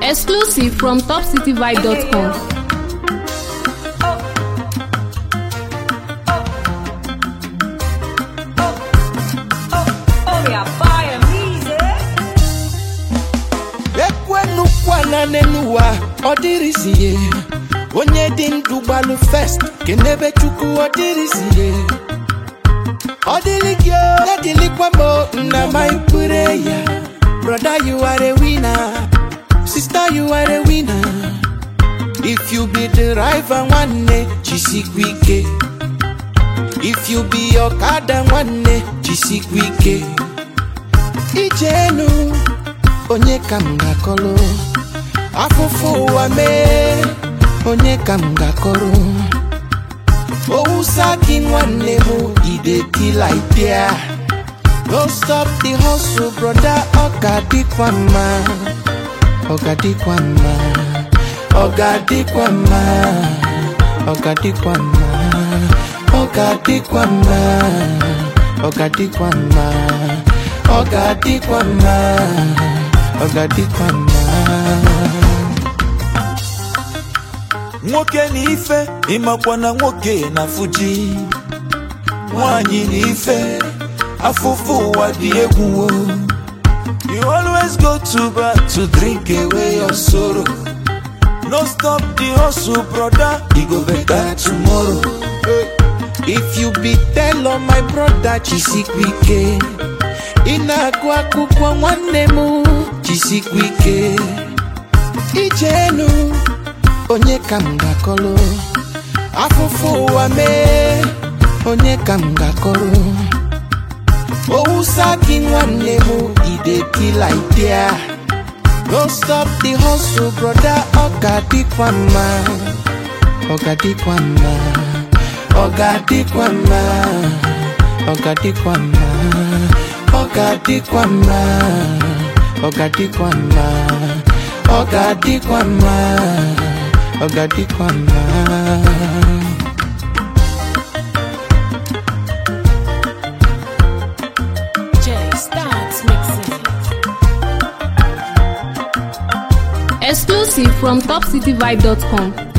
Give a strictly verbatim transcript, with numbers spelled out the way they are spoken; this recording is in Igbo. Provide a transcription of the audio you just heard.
Exclusive from top city vibe dot com. Nenuwa odirisiye onye dị ndụ gbalụ first kenebe chukwu odirisiye odiligyo nadilikwa mo na my prayer. Brother, you are a winner, sister, you are a winner. If you be the driver one day chisikwike, if you be your kada one day chisikwike, ijenu onye kamga kolo afufu wa me onye kamga koro ousa kinwane mu ideti idea. Don't stop the hustle, brother. Ogadi kwama, ogadi kwama, ogadi kwama, ogadi kwama, ogadi kwama, ogadi kwama, ogadi kwama, ogadi kwama. Nwoke ni ife, imakwa na nwoke na fuji. Nwanyi ni ife, afufu wa di egwu. You always go to bar to drink away your sorrow. No stop the hustle, brother, it go better tomorrow. If you be tell on my brother chisikwike, inagwa kukwa nwanne mu chisikwike, ijenu onye kamga kolo afufu wa me onye kamga kolo ousa kinwane mu ideti idea. Don't stop the hustle, brother. Ogadi kwama, ogadi kwama, ogadi kwama, ogadi kwama, ogadi kwama, ogadi kwama, ogadi kwama, ogadi kwama. Exclusive from top city vibe dot com.